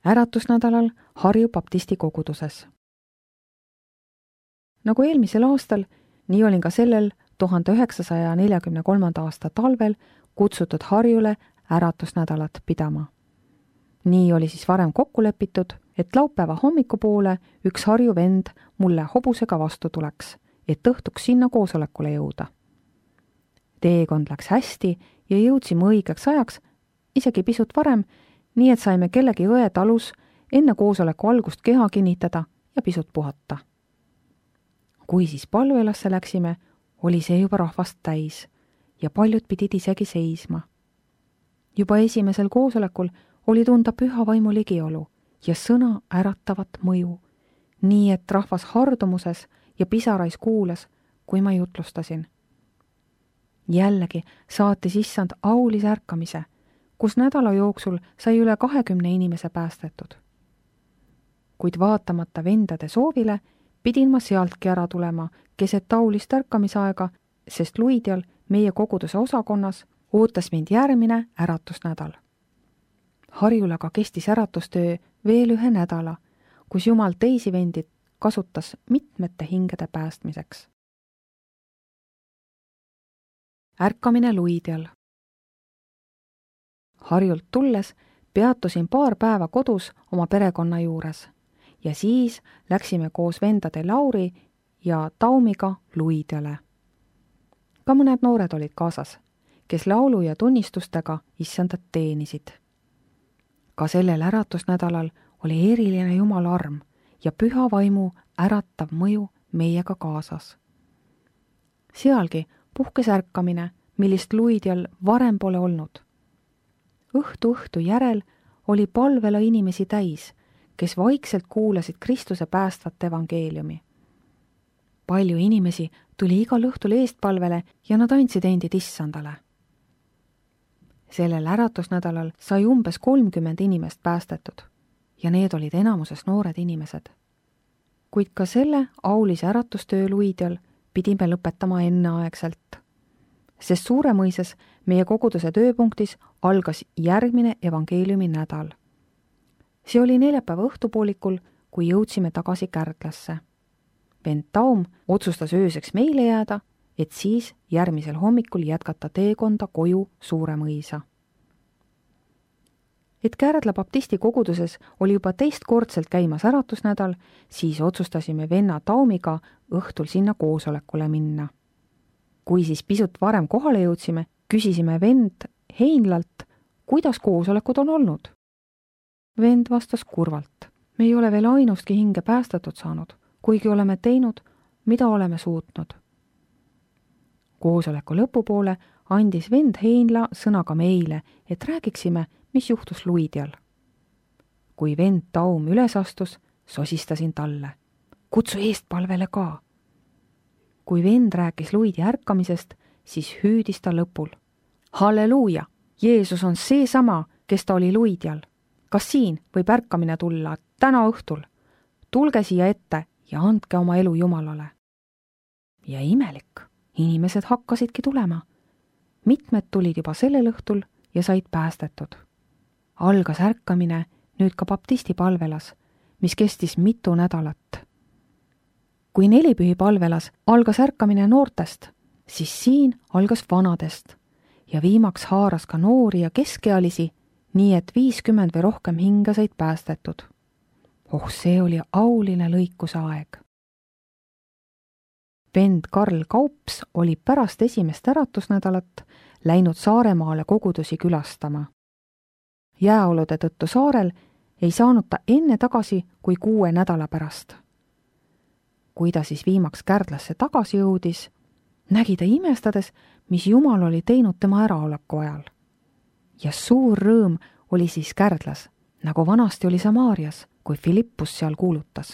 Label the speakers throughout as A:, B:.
A: äratusnädalal Harju baptisti koguduses. Nagu eelmisel aastal, nii olin ka sellel 1943. aasta talvel kutsutud Harjule äratusnädalat pidama. Nii oli siis varem kokku lepitud, et laupäeva hommikupoole üks Harju vend mulle hobusega vastu tuleks, et õhtuks sinna koosolekule jõuda. Teekond läks hästi ja jõudsime õigeks ajaks, isegi pisut varem, nii et saime kellegi õe talus enne koosoleku algust keha kinnitada ja pisut puhata. Kui siis palvelasse läksime, oli see juba rahvast täis ja paljud pidid isegi seisma. Juba esimesel koosolekul oli tunda püha vaimu ligiolu ja sõna äratavat mõju, nii et rahvas hardumuses ja pisarais kuulas, kui ma jutlustasin. Jällegi saatis issand aulise ärkamise, kus nädala jooksul sai üle 20 inimese päästetud. Kuid vaatamata vendade soovile, pidin ma sealtki ära tulema keset taulist ärkamisaega, sest Luidjal meie koguduse osakonnas ootas mind järgmine äratusnädal. Harjul aga kestis äratustöö veel ühe nädala, kus Jumal teisi vendid kasutas mitmete hingede päästmiseks. Ärkamine Luidjal. Harjult tulles peatusin paar päeva kodus oma perekonna juures ja siis läksime koos vendade Lauri ja Taumiga Luidjale. Ka mõned noored olid kaasas, kes laulu ja tunnistustega issandat teenisid. Ka sellel äratusnädalal oli eriline Jumala arm ja püha vaimu äratav mõju meiega kaasas. Sealgi puhkes ärkamine, millist Luidjal varem pole olnud. Õhtu järel oli palvela inimesi täis, kes vaikselt kuulasid Kristuse päästvat evangeeliumi. Palju inimesi tuli igal õhtul eestpalvele ja nad andsid endid issandale. Sellel äratusnädalal sai umbes 30 inimest päästetud ja need olid enamuses noored inimesed. Kuid ka selle aulise äratustöö Luidjal pidime lõpetama enneaegselt, sest Suuremõisas meie koguduse tööpunktis algas järgmine evangeeliumi nädal. See oli neljapäeva õhtupoolikul, kui jõudsime tagasi Kärdlasse. Vend Taum otsustas ööseks meile jääda, et siis järgmisel hommikul jätkata teekonda koju Suuremõisa. Et Kärdla baptisti koguduses oli juba teistkordselt käimas äratusnädal, siis otsustasime venna Taumiga õhtul sinna koosolekule minna. Kui siis pisut varem kohale jõudsime, küsisime vend Heinlalt, kuidas koosolekud on olnud. Vend vastas kurvalt, me ei ole veel ainustki hinge päästetud saanud, kuigi oleme teinud, mida oleme suutnud. Koosoleku lõpupoole andis vend Heinla sõna ka meile, et räägiksime, mis juhtus Luidjal. Kui vend Taum üles astus, sosistasin talle. Kutsu eestpalvele ka. Kui vend rääkis Luidja ärkamisest, siis hüüdis ta lõpul. Halleluuja! Jeesus on seesama, kes ta oli Luidjal. Kas siin võib ärkamine tulla täna õhtul? Tulge siia ette ja andke oma elu Jumalale. Ja imelik, inimesed hakkasidki tulema. Mitmed tulid juba sellel õhtul ja said päästetud. Algas ärkamine nüüd ka baptisti palvelas, mis kestis mitu nädalat. Kui nelipühi palvelas algas ärkamine noortest, siis siin algas vanadest ja viimaks haaras ka noori ja keskealisi, nii et 50 või rohkem hinga said päästetud. See oli auline lõikuse aeg. Vend Karl Kaups oli pärast esimest äratusnädalat läinud Saaremaale kogudusi külastama. Jääolude tõttu saarel ei saanud ta enne tagasi kui 6 nädala pärast. Kui ta siis viimaks Kärdlasse tagasi jõudis, nägi ta imestades, mis Jumal oli teinud tema äraoleku ajal. Ja suur rõõm oli siis Kärdlas, nagu vanasti oli Samaarias, kui Filippus seal kuulutas.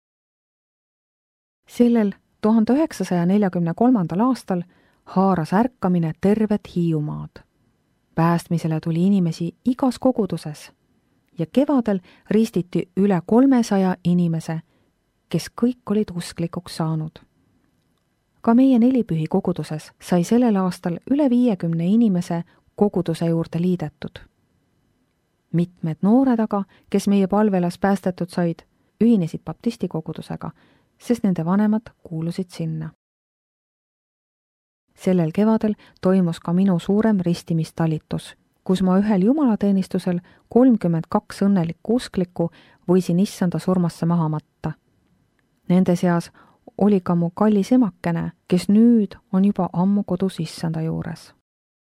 A: Sellel 1943. aastal haaras ärkamine tervet Hiiumaad. Päästmisele tuli inimesi igas koguduses ja kevadel ristiti üle 300 inimese, kes kõik olid usklikuks saanud. Ka meie nelipühi koguduses sai sellel aastal üle 50 inimese koguduse juurde liidetud. mitmed noored aga, kes meie palvelas päästetud said, ühinesid baptisti kogudusega, sest nende vanemad kuulusid sinna. Sellel kevadel toimus ka minu suurem ristimistalitus, kus ma ühel jumalateenistusel 32 õnnelikku usklikku võisin issanda surmasse maha matta. Nende seas oli ka mu kallis emakene, kes nüüd on juba ammu kodus issanda juures.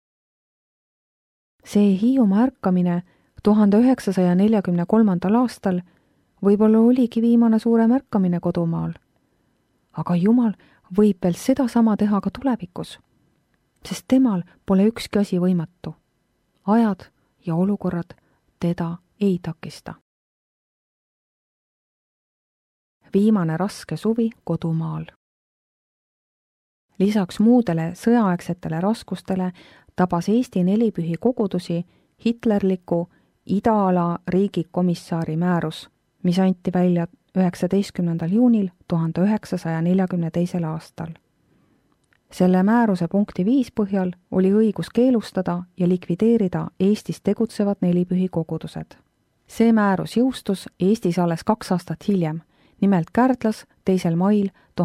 A: See Hiiumaa ärkamine 1943. aastal võib-olla oligi viimane suurem ärkamine kodumaal. Aga Jumal võib veel sedasama teha ka tulevikus, sest temal pole ükski asi võimatu. Ajad ja olukorrad teda ei takista. Viimane raske suvi kodumaal. Lisaks muudele sõjaaegsetele raskustele tabas Eesti nelipühi kogudusi hitlerliku Ida-ala riigikomissaari määrus, mis anti välja 19. juunil 1942. aastal. Selle määruse punkti 5 põhjal oli õigus keelustada ja likvideerida Eestis tegutsevad nelipühi kogudused. See määrus jõustus Eestis alles 2 aastat hiljem, nimelt Kärdlas 2. mail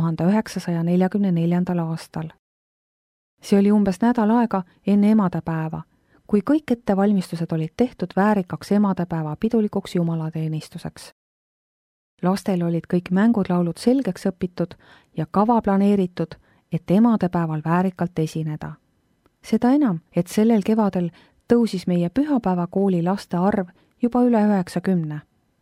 A: 1944. aastal. See oli umbes nädal aega enne emadepäeva, kui kõik ettevalmistused olid tehtud väärikaks emadepäeva pidulikuks jumalateenistuseks. Lastel olid kõik mängud-laulud selgeks õpitud ja kava planeeritud, et emadepäeval väärikalt esineda. Seda enam, et sellel kevadel tõusis meie pühapäevakooli laste arv juba üle 90.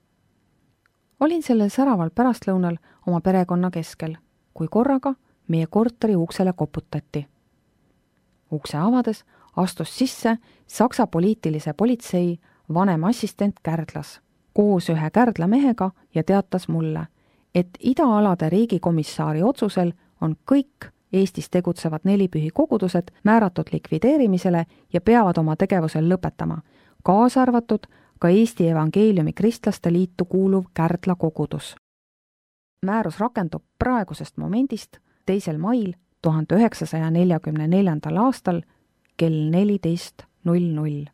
A: Olin sellel säraval pärastlõunal oma perekonna keskel, kui korraga meie korteri uksele koputati. Ukse avades astus sisse Saksa poliitilise politsei vanem assistent Kärdlas koos ühe Kärdla mehega ja teatas mulle, et Ida-alade riigikomissaari otsusel on kõik Eestis tegutsevad nelipühi kogudused määratud likvideerimisele ja peavad oma tegevusel lõpetama, kaasa arvatud ka Eesti Evangeeliumi Kristlaste Liitu kuuluv Kärdla kogudus. Määrus rakendub praegusest momendist 2. mail 1944. aastal kell 14:00.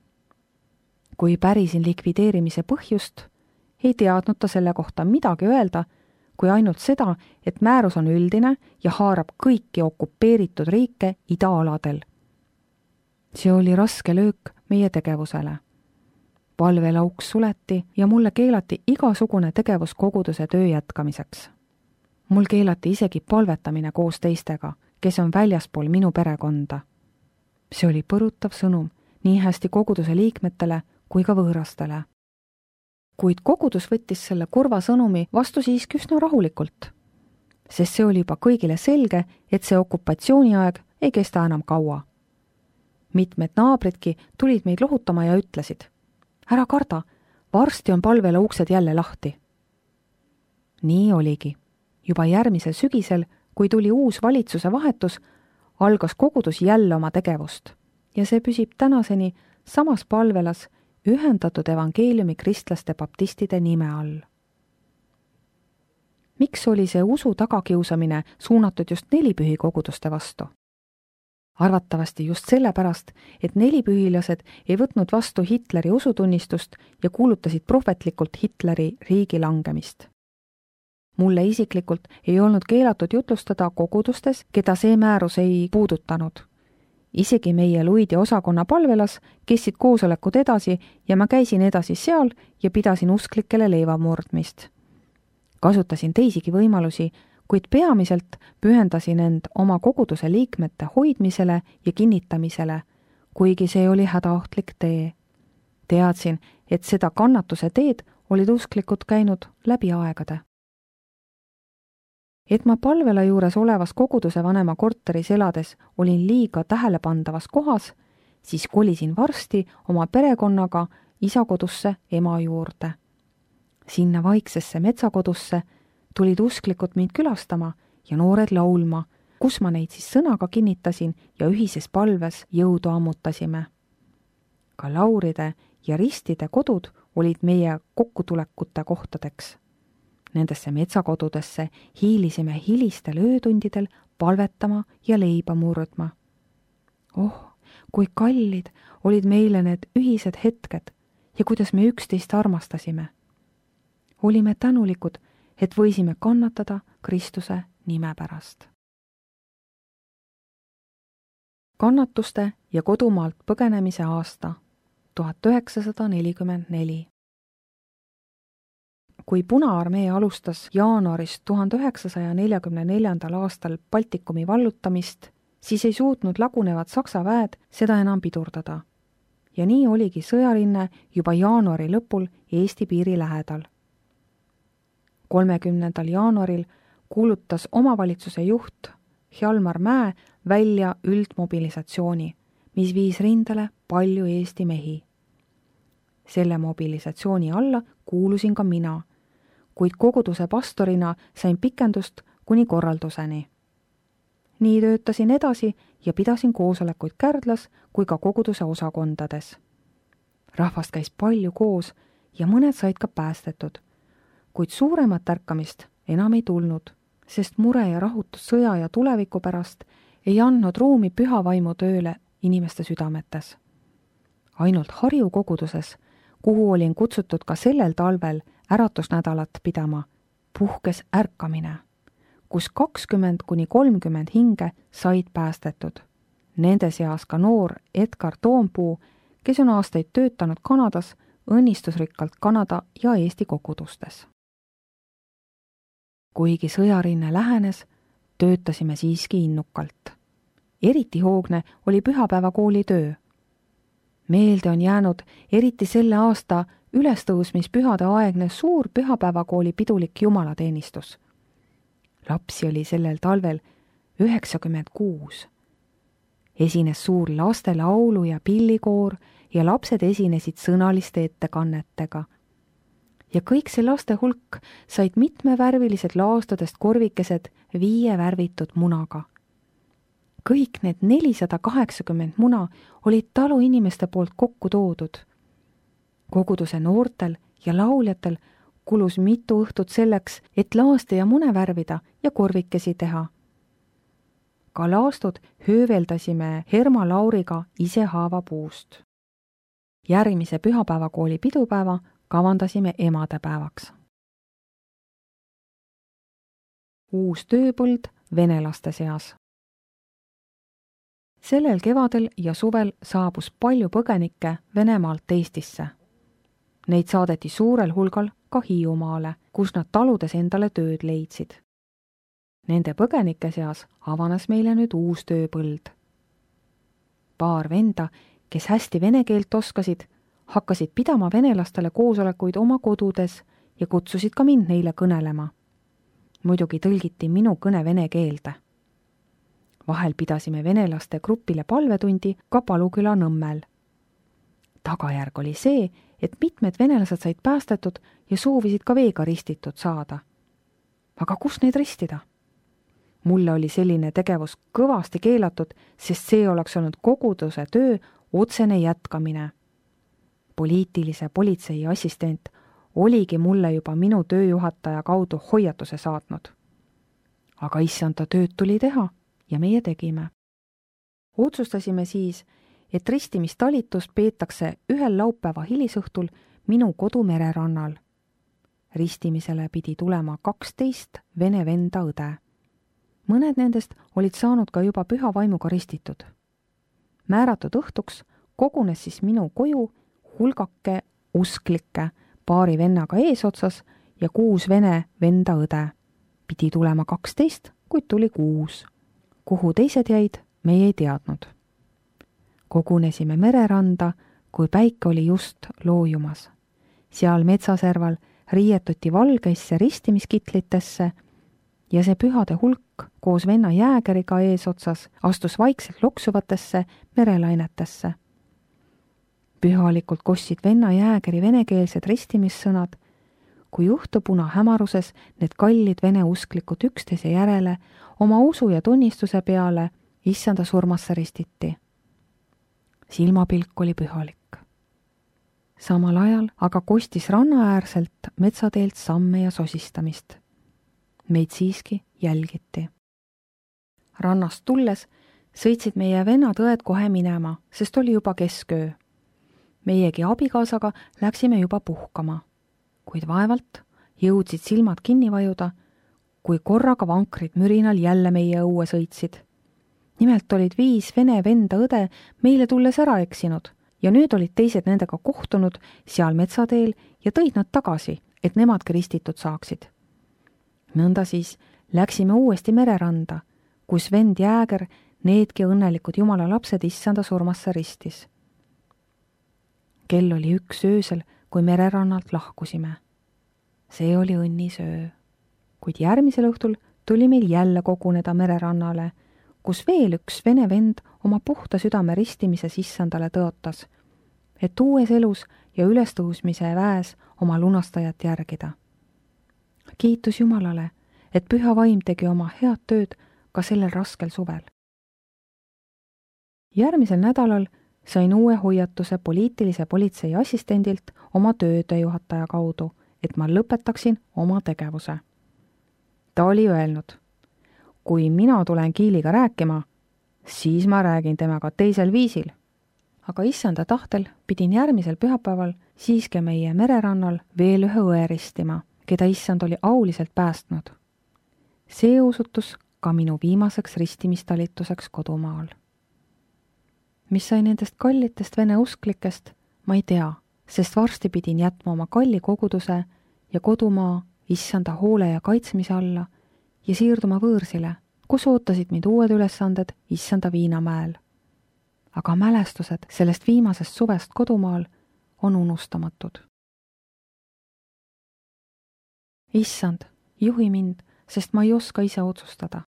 A: Kui pärisin likvideerimise põhjust, ei teadnud ta selle kohta midagi öelda, kui ainult seda, et määrus on üldine ja haarab kõiki okupeeritud riike Ida-aladel. See oli raske löök meie tegevusele. Palvelauks suleti ja mulle keelati igasugune tegevus koguduse töö jätkamiseks. Mul keelati isegi palvetamine koos teistega, kes on väljaspool minu perekonda. See oli põrutav sõnum nii hästi koguduse liikmetele kui ka võõrastele. Kuid kogudus võttis selle kurva sõnumi vastu siiski üsna rahulikult, sest see oli juba kõigile selge, et see okupatsiooniaeg ei kesta enam kaua. Mitmed naabridki tulid meid lohutama ja ütlesid, ära karda, varsti on palvele uksed jälle lahti. Nii oligi. Juba järgmisel sügisel, kui tuli uus valitsuse vahetus, algas kogudus jälle oma tegevust ja see püsib tänaseni samas palvelas ühendatud Evangeeliumi Kristlaste baptistide nime all. Miks oli see usu tagakiusamine suunatud just nelipühi koguduste vastu? Arvatavasti just sellepärast, et nelipühilased ei võtnud vastu Hitleri usutunnistust ja kuulutasid prohvetlikult Hitleri riigi langemist. Mulle isiklikult ei olnud keelatud jutlustada kogudustes, keda see määrus ei puudutanud. Isegi meie Luidi osakonna palvelas kestsid koosolekud edasi ja ma käisin edasi seal ja pidasin usklikele leivamurdmist. Kasutasin teisigi võimalusi, kuid peamiselt pühendasin end oma koguduse liikmete hoidmisele ja kinnitamisele, kuigi see oli hädaohtlik tee. Teadsin, et seda kannatuse teed olid usklikud käinud läbi aegade. Et ma palvela juures olevas koguduse vanema korteris elades olin liiga tähelepandavas kohas, siis kolisin varsti oma perekonnaga isakodusse ema juurde. Sinna vaiksesse metsakodusse tulid usklikud mind külastama ja noored laulma, kus ma neid siis sõnaga kinnitasin ja ühises palves jõudu ammutasime. Ka lauride ja ristide kodud olid meie kokkutulekute kohtadeks. Nendesse metsakodudesse hiilisime hilistel öötundidel palvetama ja leiba murdma. Oh, kui kallid olid meile need ühised hetked ja kuidas me üksteist armastasime. Olime tänulikud, et võisime kannatada Kristuse nime pärast. Kannatuste ja kodumaalt põgenemise aasta 1944. Kui Punaarmee alustas jaanuaris 1944. aastal Baltikumi vallutamist, siis ei suutnud lagunevad Saksa väed seda enam pidurdada. Ja nii oligi sõjarinne juba jaanuari lõpul Eesti piiri lähedal. 30. jaanuaril kuulutas omavalitsuse juht Hjalmar Mäe välja üldmobilisatsiooni, mis viis rindele palju Eesti mehi. Selle mobilisatsiooni alla kuulusin ka mina, kuid koguduse pastorina sain pikendust kuni korralduseni. Nii töötasin edasi ja pidasin koosolekuid Kärdlas kui ka koguduse osakondades. Rahvast käis palju koos ja mõned said ka päästetud, kuid suuremat ärkamist enam ei tulnud, sest mure ja rahutus sõja ja tuleviku pärast ei andnud ruumi püha vaimu tööle inimeste südametes. Ainult Harju koguduses, kuhu olin kutsutud ka sellel talvel äratusnädalat pidama, puhkes ärkamine, kus 20–30 hinge said päästetud. Nende seas ka noor Edgar Toompuu, kes on aastaid töötanud Kanadas õnnistusrikkalt Kanada ja Eesti kogudustes. Kuigi sõjarinne lähenes, töötasime siiski innukalt. Eriti hoogne oli pühapäevakooli töö. Meelde on jäänud eriti selle aasta ülestõusmispühade aegne suur pühapäevakooli pidulik jumalateenistus. Lapsi oli sellel talvel 96. Esines suur lastelaulu ja pillikoor ja lapsed esinesid sõnaliste ettekannetega. Ja kõik see laste hulk said mitmevärvilised laastudest korvikesed 5 värvitud munaga. Kõik need 480 muna olid taluinimeste poolt kokku toodud. Koguduse noortel ja lauljatel kulus mitu õhtut selleks, et laaste ja mune värvida ja korvikesi teha. Ka laastud hööveldasime Herma Lauriga ise haavapuust. Järgmise pühapäevakooli pidupäeva kavandasime emadepäevaks. Uus tööpõld venelaste seas. Sellel kevadel ja suvel saabus palju põgenikke Venemaalt Eestisse. Neid saadeti suurel hulgal ka Hiiumaale, kus nad taludes endale tööd leidsid. Nende põgenike seas avanes meile nüüd uus tööpõld. Paar venda, kes hästi vene keelt oskasid, hakkasid pidama venelastele koosolekuid oma kodudes ja kutsusid ka mind neile kõnelema. Muidugi tõlgiti minu kõne vene keelde. Vahel pidasime venelaste grupile palvetundi ka Paluküla Nõmmel. Tagajärg oli see, et mitmed venelased said päästetud ja soovisid ka veega ristitud saada. Aga kus neid ristida? Mulle oli selline tegevus kõvasti keelatud, sest see oleks olnud koguduse töö otsene jätkamine. Poliitilise politsei assistent oligi mulle juba minu tööjuhataja kaudu hoiatuse saatnud. Aga issanda tööd tuli teha ja meie tegime. Otsustasime siis, et ristimistalitust peetakse ühel laupäeva hilisõhtul minu kodu mererannal. Ristimisele pidi tulema 12 vene venda õde. Mõned nendest olid saanud ka juba püha vaimuga ristitud. Määratud õhtuks kogunes siis minu koju hulgake usklikke paari vennaga eesotsas ja 6 vene venda õde. Pidi tulema 12, kuid tuli 6. Kuhu teised jäid, meie ei teadnud. Kogunesime mereranda, kui päike oli just loojumas. Seal metsaserval riietuti valgeisse ristimiskitlitesse ja see pühade hulk koos venna jäägeriga eesotsas astus vaikselt loksuvatesse merelainetesse. Pühalikult kostsid venna jäägeri venekeelsed ristimissõnad, kui juhtupuna hämaruses need kallid vene usklikud üksteise järele oma usu ja tunnistuse peale issanda surmasse ristiti. Silmapilk oli pühalik. Samal ajal aga kostis rannaäärselt metsateelt samme ja sosistamist. Meid siiski jälgiti. Rannast tulles sõitsid meie vennad õed kohe minema, sest oli juba kesköö. meiegi abikaasaga läksime juba puhkama, kuid vaevalt jõudsid silmad kinni vajuda, kui korraga vankrid mürinal jälle meie õue sõitsid. Nimelt olid 5 vene venda õde meile tulles ära eksinud ja nüüd olid teised nendega kohtunud seal metsateel ja tõid nad tagasi, et nemadki ristitud saaksid. Nõnda siis läksime uuesti mereranda, kus vend Jääger needki õnnelikud jumala lapsed issanda surmasse ristis. Kell oli 1 öösel, kui mererannalt lahkusime. See oli õnnisöö, kuid järgmisel õhtul tuli meil jälle koguneda mererannale, kus veel üks vene vend oma puhta südame ristimises issandale tõotas, et uues elus ja ülestõusmise väes oma lunastajat järgida. Kiitus Jumalale, et püha vaim tegi oma head tööd ka sellel raskel suvel. Järgmisel nädalal sain uue hoiatuse poliitilise politsei assistendilt oma töödejuhataja kaudu, et ma lõpetaksin oma tegevuse. Ta oli öelnud, kui mina tulen Kiiliga rääkima, siis ma räägin temaga teisel viisil. Aga issanda tahtel pidin järgmisel pühapäeval siiski meie mererannal veel ühe õe ristima, keda issand oli auliselt päästnud. See osutus ka minu viimaseks ristimistalituseks kodumaal. Mis sai nendest kallitest vene usklikest, ma ei tea, sest varsti pidin jätma oma kalli koguduse ja kodumaa issanda hoole ja kaitsmise alla ja siirduma võõrsile, kus ootasid mind uued ülesanded issanda Viinamäel. Aga mälestused sellest viimasest suvest kodumaal on unustamatud. Issand, juhi mind, sest ma ei oska ise otsustada.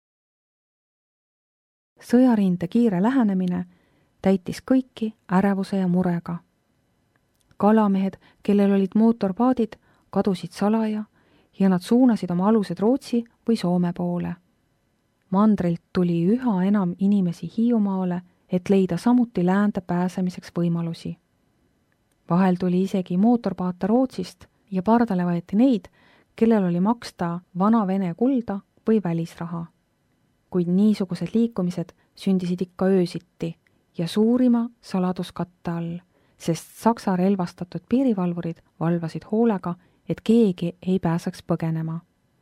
A: Sõjarinde kiire lähenemine täitis kõiki ärevuse ja murega. Kalamehed, kellel olid mootorpaadid, kadusid salaja ja nad suunasid oma alused Rootsi või Soome poole. Mandrilt tuli üha enam inimesi Hiiumaale, et leida samuti läände pääsemiseks võimalusi. Vahel tuli isegi mootorpaate Rootsist ja pardale võeti neid, kellel oli maksta vana vene kulda või välisraha. Kuid niisugused liikumised sündisid ikka öösiti ja suurima saladuskatte all, sest Saksa relvastatud piirivalvurid valvasid hoolega, et keegi ei pääseks põgenema.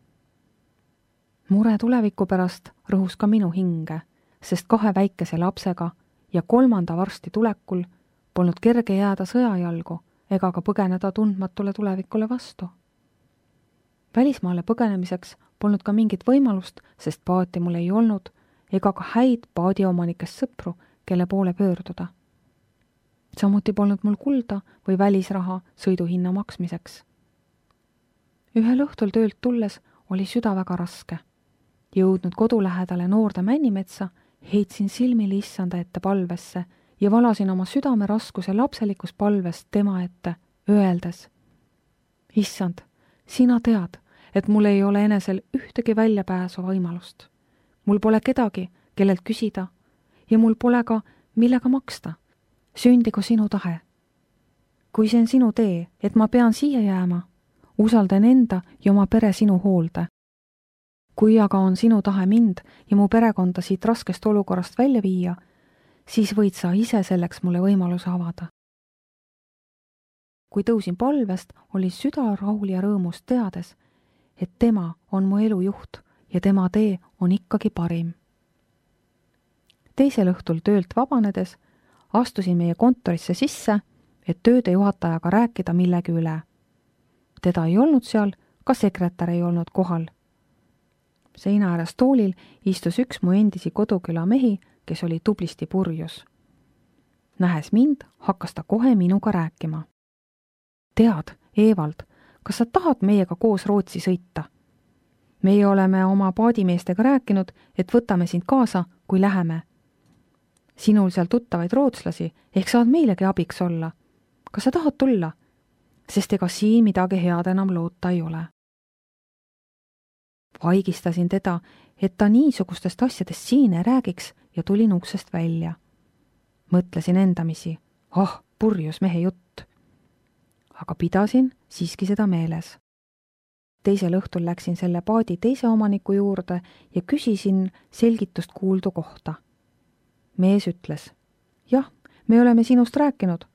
A: Mure tuleviku pärast rõhus ka minu hinge, sest 2 väikese lapsega ja 3. varsti tulekul polnud kerge jääda sõjajalgu ega ka põgeneda tundmatule tulevikule vastu. Välismaale põgenemiseks polnud ka mingit võimalust, sest paati mul ei olnud ega ka häid paadiomanikest sõpru, kelle poole pöörduda. Samuti polnud mul kulda või välisraha sõiduhinna maksmiseks. Ühel õhtul töölt tulles oli süda väga raske. Jõudnud kodulähedale noorde männimetsa, heitsin silmili issanda ette palvesse ja valasin oma südame raskuse lapselikus palvest tema ette, öeldes: Issand, sina tead, et mul ei ole enesel ühtegi väljapääsu võimalust. Mul pole kedagi, kellelt küsida ja mul pole ka millega maksta. Sündigu sinu tahe. Kui see on sinu tee, et ma pean siia jääma, usaldan enda ja oma pere sinu hoolde. Kui aga on sinu tahe mind ja mu perekonda siit raskest olukorrast välja viia, siis võid sa ise selleks mulle võimaluse avada. Kui tõusin palvest, oli süda rahul ja rõõmus teades, et tema on mu elu juht ja tema tee on ikkagi parim. Teisel õhtul töölt vabanedes astusin meie kontorisse sisse, et töödejuhatajaga rääkida millegi üle. Teda ei olnud seal, ka sekretär ei olnud kohal. Seina ääres toolil istus üks mu endisi koduküla mehi, kes oli tublisti purjus. Nähes mind, hakkas ta kohe minuga rääkima. Tead, Evald, kas sa tahad meiega koos Rootsi sõita? Meie oleme oma paadimeestega rääkinud, et võtame sind kaasa, kui läheme. Sinul seal tuttavaid rootslasi, ehk saad meilegi abiks olla. Kas sa tahad tulla? Sest ega siin midagi head enam loota ei ole. Vaigistasin teda, et ta niisugustest asjadest siin ei räägiks ja tulin uksest välja. Mõtlesin endamisi, purjus mehe jutt. Aga pidasin siiski seda meeles. Teisel õhtul läksin selle paadi teise omaniku juurde ja küsisin selgitust kuuldu kohta. Mees ütles, jah, me oleme sinust rääkinud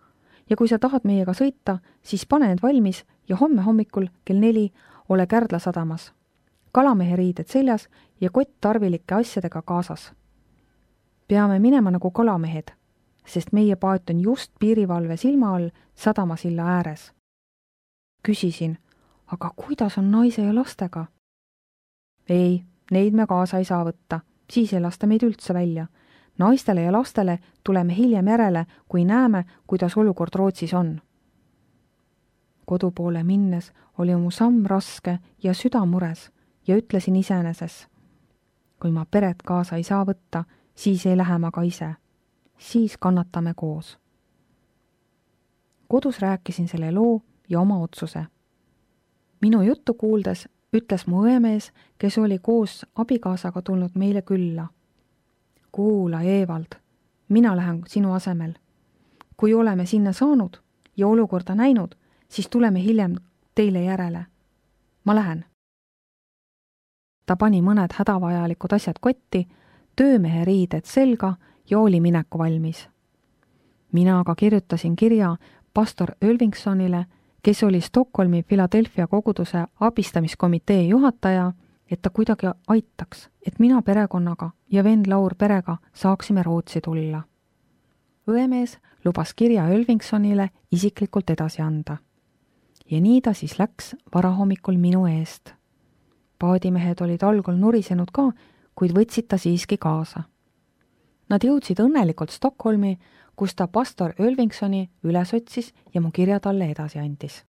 A: ja kui sa tahad meiega sõita, siis pane end valmis ja homme hommikul kell 4 ole Kärdla sadamas. Kalamehe riided seljas ja kott tarvilike asjadega kaasas. Peame minema nagu kalamehed, sest meie paat on just piirivalve silma all sadamasilla ääres. Küsisin, aga kuidas on naise ja lastega? Ei, neid me kaasa ei saa võtta, siis ei lasta meid üldse välja. Naistele ja lastele tuleme hiljem järele, kui näeme, kuidas olukord Rootsis on. Kodu poole minnes oli mu samm raske ja süda mures ja ütlesin iseeneses. Kui ma peret kaasa ei saa võtta, siis ei lähe ma ka ise. Siis kannatame koos. Kodus rääkisin selle loo ja oma otsuse. Minu juttu kuuldes ütles mu õemees, kes oli koos abikaasaga tulnud meile külla. Kuula, Evald, mina lähen sinu asemel. Kui oleme sinna saanud ja olukorda näinud, siis tuleme hiljem teile järele. Ma lähen. Ta pani mõned hädavajalikud asjad kotti, töömehe riided selga ja oli mineku valmis. Mina aga kirjutasin kirja pastor Ölvingsonile, kes oli Stockholmi Philadelphia koguduse abistamiskomitee juhataja, et ta kuidagi aitaks, et mina perekonnaga ja vend Laur perega saaksime Rootsi tulla. Õemees lubas kirja Ölvingsonile isiklikult edasi anda. Ja nii ta siis läks varahommikul minu eest. Paadimehed olid algul nurisenud ka, kuid võtsid ta siiski kaasa. Nad jõudsid õnnelikult Stockholmi, kus ta pastor Ölvingsoni üles otsis ja mu kirja talle edasi andis.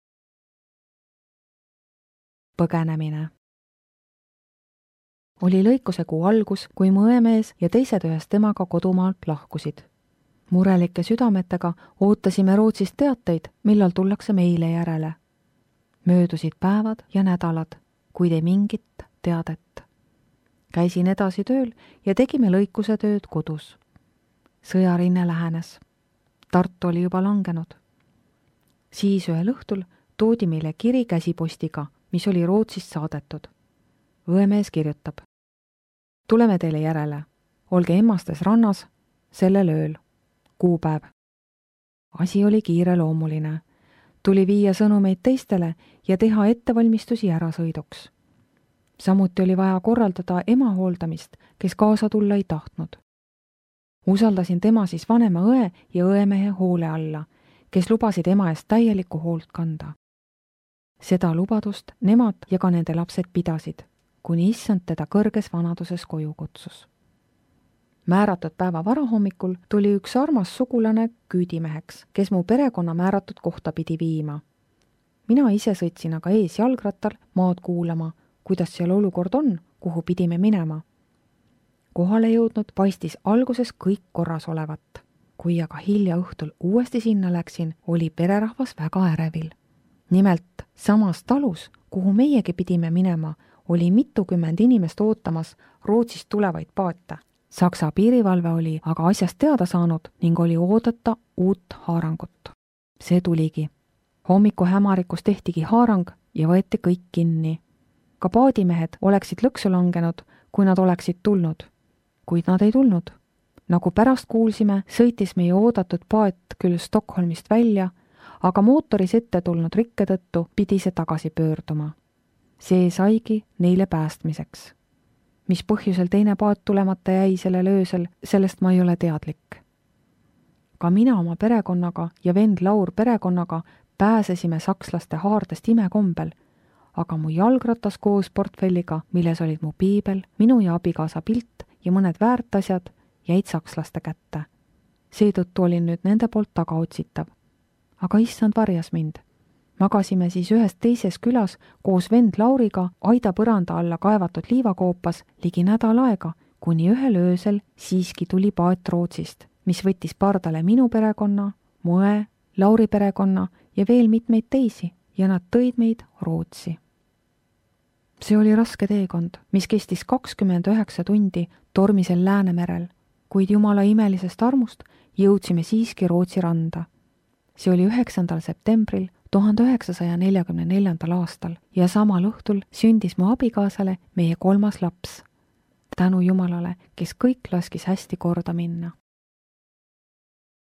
A: Põgenemine. Oli lõikuse kuu algus, kui mu õemees ja teised ühest temaga kodumaalt lahkusid. Murelike südametega ootasime Rootsist teateid, millal tullakse meile järele. Möödusid päevad ja nädalad, kuid ei mingit teadet. Käisin edasi tööl ja tegime lõikuse tööd kodus. Sõjarinne lähenes. Tartu oli juba langenud. Siis ühel õhtul toodi meile kiri käsipostiga, mis oli Rootsist saadetud. Õemees kirjutab. Tuleme teile järele. Olge Emmastes rannas sellel ööl. Kuupäev. Asi oli kiireloomuline. Tuli viia sõnumeid teistele ja teha ettevalmistusi ärasõiduks. Samuti oli vaja korraldada ema hooldamist, kes kaasa tulla ei tahtnud. Usaldasin tema siis vanema õe ja õemehe hoole alla, kes lubasid ema eest täielikku hoolt kanda. Seda lubadust nemad ja ka nende lapsed pidasid, kuni issand teda kõrges vanaduses koju kutsus. Määratud päeva varahommikul tuli üks armas sugulane küüdimeheks, kes mu perekonna määratud kohta pidi viima. Mina ise sõitsin aga ees jalgrattal maad kuulama, kuidas seal olukord on, kuhu pidime minema. Kohale jõudnud paistis alguses kõik korras olevat. Kui aga hilja õhtul uuesti sinna läksin, oli pererahvas väga ärevil. Nimelt, samas talus, kuhu meiegi pidime minema, oli mitukümmend inimest ootamas Rootsist tulevaid paate. Saksa piirivalve oli aga asjast teada saanud ning oli oodata uut haarangut. See tuligi. Hommiku hämarikus tehtigi haarang ja võeti kõik kinni. Ka paadimehed oleksid lõksu langenud, kui nad oleksid tulnud. Kuid nad ei tulnud. Nagu pärast kuulsime, sõitis meie oodatud paat küll Stockholmist välja, aga mootoris ette tulnud rikke tõttu pidi see tagasi pöörduma. See saigi neile päästmiseks. Mis põhjusel teine paat tulemata jäi sellel öösel, sellest ma ei ole teadlik. Ka mina oma perekonnaga ja vend Laur perekonnaga pääsesime sakslaste haardest imekombel, aga mu jalgratas koos portfelliga, milles olid mu piibel, minu ja abikaasa pilt ja mõned väärtasjad, jäid sakslaste kätte. Seetõttu olin nüüd nende poolt tagaotsitav. Aga issand varjas mind. Magasime siis ühes teises külas koos vend Lauriga aida põranda alla kaevatud liivakoopas ligi nädal aega, kuni ühel öösel siiski tuli paat Rootsist, mis võttis pardale minu perekonna, mu õe, Lauri perekonna ja veel mitmeid teisi ja nad tõid meid Rootsi. See oli raske teekond, mis kestis 29 tundi tormisel Läänemerel, kuid Jumala imelisest armust jõudsime siiski Rootsi randa. See oli 9. septembril 1944. aastal ja samal õhtul sündis mu abikaasale meie 3. laps. Tänu Jumalale, kes kõik laskis hästi korda minna.